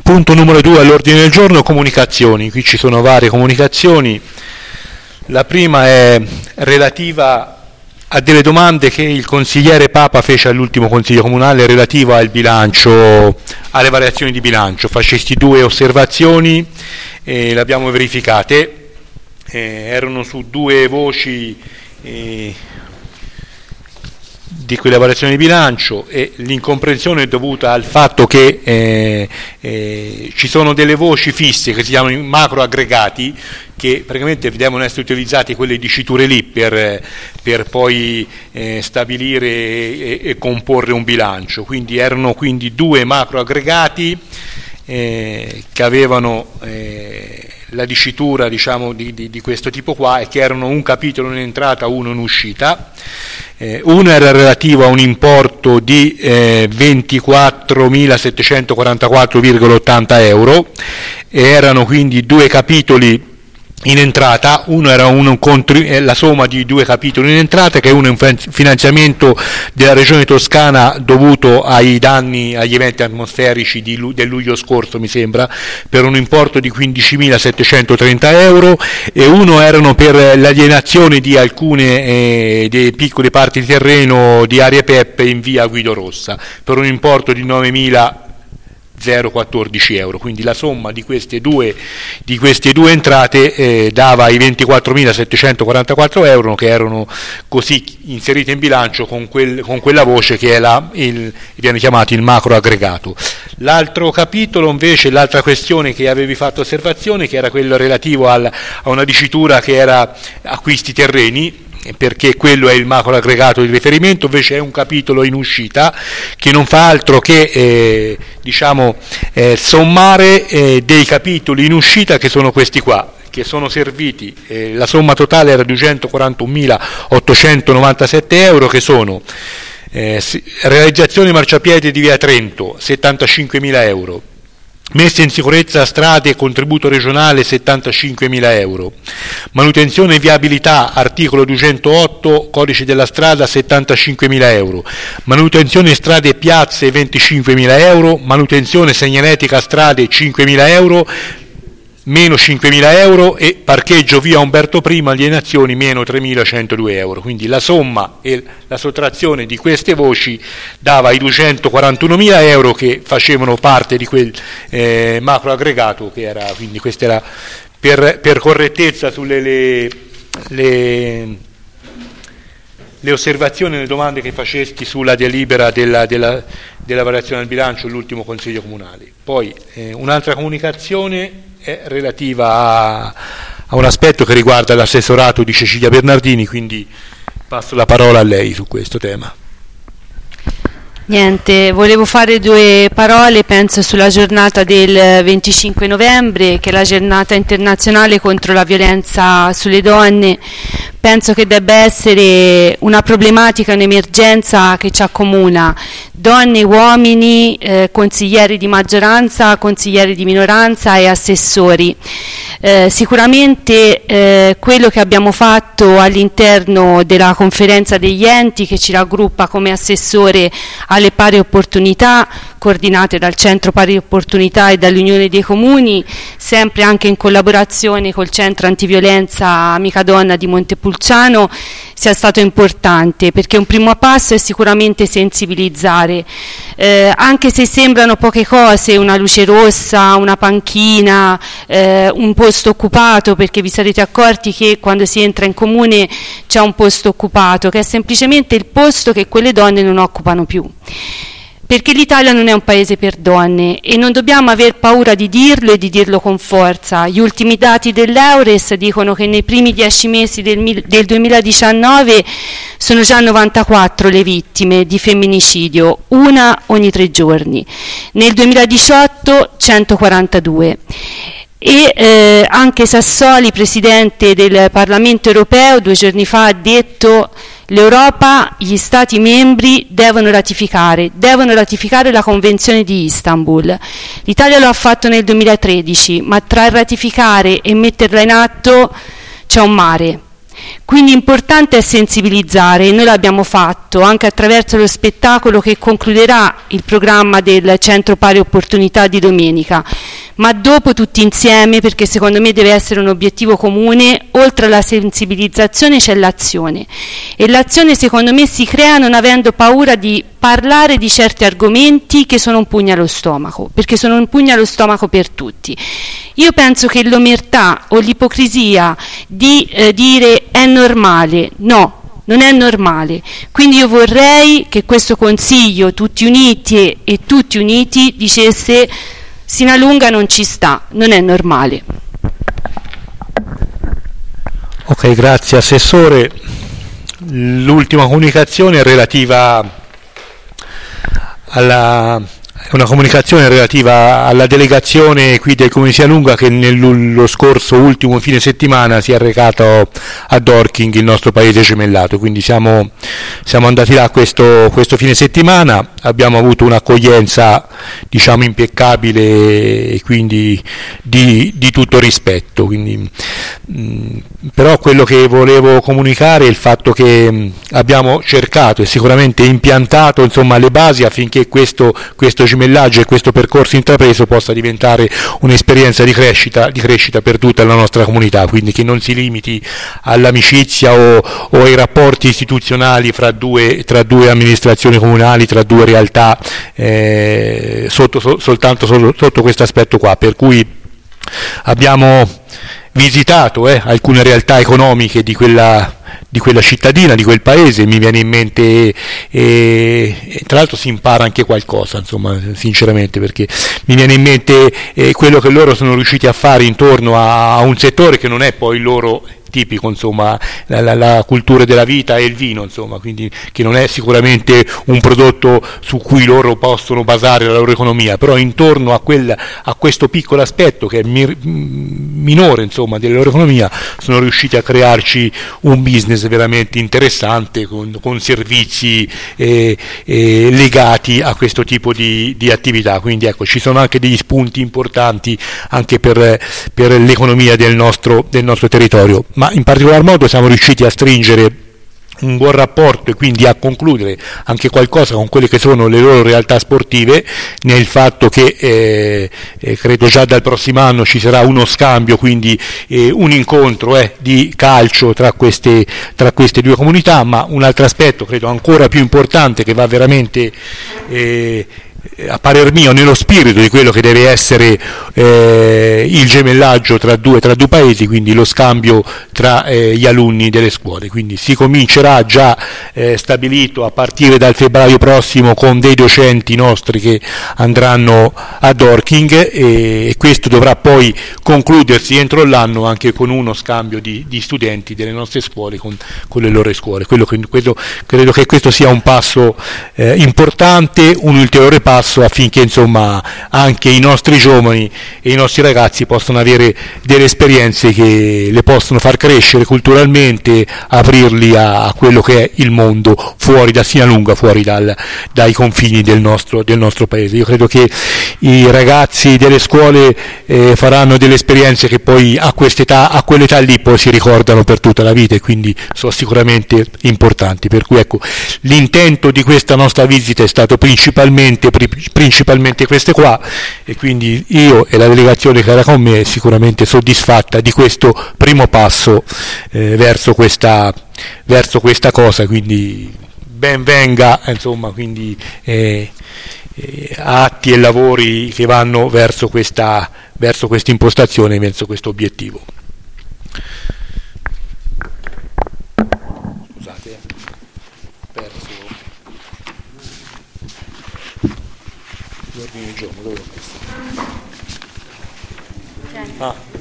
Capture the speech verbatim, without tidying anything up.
punto numero due all'ordine del giorno, comunicazioni. Qui ci sono varie comunicazioni. La prima è relativa a delle domande che il consigliere Papa fece all'ultimo consiglio comunale relativa al bilancio, alle variazioni di bilancio. Facesti due osservazioni e le abbiamo verificate, eh, erano su due voci eh, di quelle variazioni di bilancio, e l'incomprensione è dovuta al fatto che eh, eh, ci sono delle voci fisse che si chiamano macro aggregati, che praticamente devono essere utilizzati quelle diciture lì per, per poi eh, stabilire e, e comporre un bilancio. Quindi erano quindi due macro aggregati eh, che avevano eh, la dicitura, diciamo, di, di, di questo tipo qua, e che erano un capitolo in entrata, uno in uscita. Eh, uno era relativo a un importo di eh, ventiquattromilasettecentoquarantaquattro virgola ottanta euro, e erano quindi due capitoli in entrata. Uno era un contri- la somma di due capitoli in entrata, che è uno un finanziamento della regione Toscana dovuto ai danni, agli eventi atmosferici di lu- del luglio scorso, mi sembra, per un importo di quindicimilasettecentotrenta euro, e uno erano per l'alienazione di alcune eh, dei piccole parti di terreno di aree P E P in via Guido Rossa per un importo di novemila quattordici euro. Quindi la somma di queste due, di queste due entrate eh, dava i ventiquattromilasettecentoquarantaquattro euro, che erano così inserite in bilancio con, quel, con quella voce che è la, il, viene chiamato il macro aggregato. L'altro capitolo invece, l'altra questione che avevi fatto osservazione, che era quello relativo al, a una dicitura che era acquisti terreni, perché quello è il macro aggregato di riferimento. Invece è un capitolo in uscita che non fa altro che eh, diciamo eh, sommare eh, dei capitoli in uscita, che sono questi qua, che sono serviti, eh, la somma totale era duecentoquarantunomilaottocentonovantasette euro, che sono eh, realizzazione marciapiede di via Trento settantacinquemila euro, messa in sicurezza strade e contributo regionale settantacinquemila euro, manutenzione e viabilità articolo duecentootto codice della strada settantacinquemila euro, manutenzione strade e piazze venticinquemila euro, manutenzione segnaletica strade cinquemila euro, meno cinquemila euro, e parcheggio via Umberto I alienazioni meno tremilacentodue euro. Quindi la somma e la sottrazione di queste voci dava i duecentoquarantunomila euro, che facevano parte di quel eh, macro aggregato, che era, quindi questa era per, per correttezza sulle le, le, le osservazioni e le domande che facesti sulla delibera della, della, della variazione del bilancio all'ultimo consiglio comunale. Poi eh, un'altra comunicazione è relativa a, a un aspetto che riguarda l'assessorato di Cecilia Bernardini, quindi passo la parola a lei su questo tema. Niente, volevo fare due parole, penso, sulla giornata del venticinque novembre, che è la giornata internazionale contro la violenza sulle donne. Penso che debba essere una problematica, un'emergenza che ci accomuna, donne, uomini, eh, consiglieri di maggioranza, consiglieri di minoranza e assessori. Eh, sicuramente eh, quello che abbiamo fatto all'interno della conferenza degli enti, che ci raggruppa come assessore alle pari opportunità, coordinate dal Centro Pari Opportunità e dall'Unione dei Comuni, sempre anche in collaborazione col Centro Antiviolenza Amica Donna di Montepulciano, sia stato importante, perché un primo passo è sicuramente sensibilizzare, eh, anche se sembrano poche cose, una luce rossa, una panchina, eh, un posto occupato, perché vi sarete accorti che quando si entra in comune c'è un posto occupato, che è semplicemente il posto che quelle donne non occupano più. Perché l'Italia non è un paese per donne e non dobbiamo aver paura di dirlo e di dirlo con forza. Gli ultimi dati dell'Eures dicono che nei primi dieci mesi del, del duemiladiciannove sono già novantaquattro le vittime di femminicidio, una ogni tre giorni. Nel duemiladiciotto centoquarantadue. E eh, anche Sassoli, presidente del Parlamento europeo, due giorni fa ha detto: l'Europa, gli Stati membri devono ratificare, devono ratificare la Convenzione di Istanbul. L'Italia lo ha fatto nel duemilatredici, ma tra ratificare e metterla in atto c'è un mare. Quindi importante è sensibilizzare, e noi l'abbiamo fatto anche attraverso lo spettacolo che concluderà il programma del Centro Pari Opportunità di domenica, ma dopo tutti insieme, perché secondo me deve essere un obiettivo comune. Oltre alla sensibilizzazione c'è l'azione, e l'azione secondo me si crea non avendo paura di parlare di certi argomenti che sono un pugno allo stomaco, perché sono un pugno allo stomaco per tutti. Io penso che l'omertà o l'ipocrisia di eh, dire è normale, no, non è normale. Quindi io vorrei che questo Consiglio, tutti uniti e, e tutti uniti, dicesse Sinalunga non ci sta, non è normale. Ok, grazie Assessore. L'ultima comunicazione è relativa alla una comunicazione relativa alla delegazione qui del Comune di Sinalunga che nello scorso ultimo fine settimana si è recato a Dorking, il nostro paese gemellato. Quindi siamo, siamo andati là questo, questo fine settimana, abbiamo avuto un'accoglienza diciamo impeccabile e quindi di, di tutto rispetto. Quindi, mh, però quello che volevo comunicare è il fatto che mh, abbiamo cercato e sicuramente impiantato insomma le basi affinché questo, questo gemellaggio e questo percorso intrapreso possa diventare un'esperienza di crescita, di crescita per tutta la nostra comunità, quindi che non si limiti all'amicizia o, o ai rapporti istituzionali fra due, tra due amministrazioni comunali, tra due realtà, eh, sotto, so, soltanto sotto, sotto questo aspetto qua, per cui abbiamo visitato eh, alcune realtà economiche di quella di quella cittadina, di quel paese. Mi viene in mente e, e tra l'altro si impara anche qualcosa, insomma, sinceramente, perché mi viene in mente eh, quello che loro sono riusciti a fare intorno a, a un settore che non è poi il loro tipico, insomma, la, la, la cultura della vita e il vino, insomma, quindi che non è sicuramente un prodotto su cui loro possono basare la loro economia, però intorno a, quel, a questo piccolo aspetto che è mi, minore, insomma, della loro economia, sono riusciti a crearci un business veramente interessante con, con servizi eh, eh, legati a questo tipo di, di attività. Quindi ecco, ci sono anche degli spunti importanti anche per, per l'economia del nostro, del nostro territorio. Ma in particolar modo siamo riusciti a stringere un buon rapporto e quindi a concludere anche qualcosa con quelle che sono le loro realtà sportive, nel fatto che eh, eh, credo già dal prossimo anno ci sarà uno scambio, quindi eh, un incontro eh, di calcio tra queste, tra queste due comunità. Ma un altro aspetto credo ancora più importante, che va veramente eh, a parer mio nello spirito di quello che deve essere eh, il gemellaggio tra due, tra due paesi, quindi lo scambio tra eh, gli alunni delle scuole. Quindi si comincerà già eh, stabilito a partire dal febbraio prossimo con dei docenti nostri che andranno a Dorking, e, e questo dovrà poi concludersi entro l'anno anche con uno scambio di, di studenti delle nostre scuole con, con le loro scuole. Quello che, quello, credo che questo sia un passo eh, importante, un ulteriore passo affinché insomma anche i nostri giovani e i nostri ragazzi possano avere delle esperienze che le possono far crescere culturalmente, aprirli a, a quello che è il mondo fuori da Sinalunga, fuori dal, dai confini del nostro, del nostro paese. Io credo che i ragazzi delle scuole eh, faranno delle esperienze che poi a quest'età, a quell'età lì poi si ricordano per tutta la vita, e quindi sono sicuramente importanti. Per cui ecco, l'intento di questa nostra visita è stato principalmente principalmente queste qua, e quindi io e la delegazione che era con me è sicuramente soddisfatta di questo primo passo eh, verso questa verso questa cosa. Quindi ben venga, insomma, quindi eh, eh, atti e lavori che vanno verso questa verso questa impostazione, verso questo obiettivo. Scusate, perso l'ordine del giorno, dove l'ho messo? Ah.